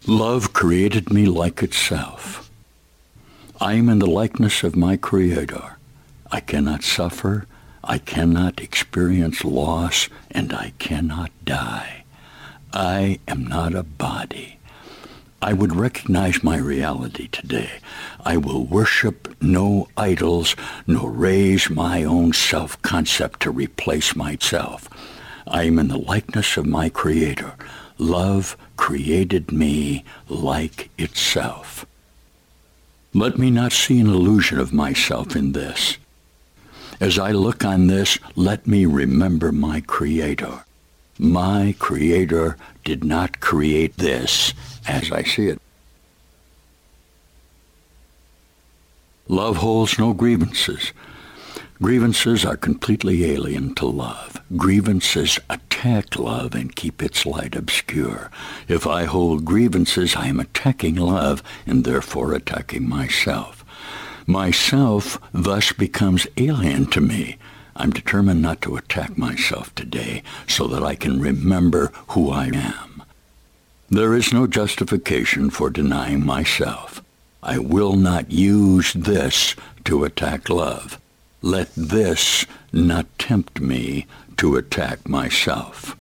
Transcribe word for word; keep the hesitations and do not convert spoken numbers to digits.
Love created me like itself. I am in the likeness of my Creator. I cannot suffer, I cannot experience loss, and I cannot die. I am not a body. I would recognize my reality today. I will worship no idols, nor raise my own self-concept to replace myself. I am in the likeness of my Creator. Love created me like itself. Let me not see an illusion of myself in this. As I look on this, let me remember my Creator. My Creator did not create this as I see it. Love holds no grievances. Grievances are completely alien to love. Grievances attack love and keep its light obscure. If I hold grievances, I am attacking love and therefore attacking myself. Myself thus becomes alien to me. I'm determined not to attack myself today so that I can remember who I am. There is no justification for denying myself. I will not use this to attack love. Let this not tempt me to attack myself.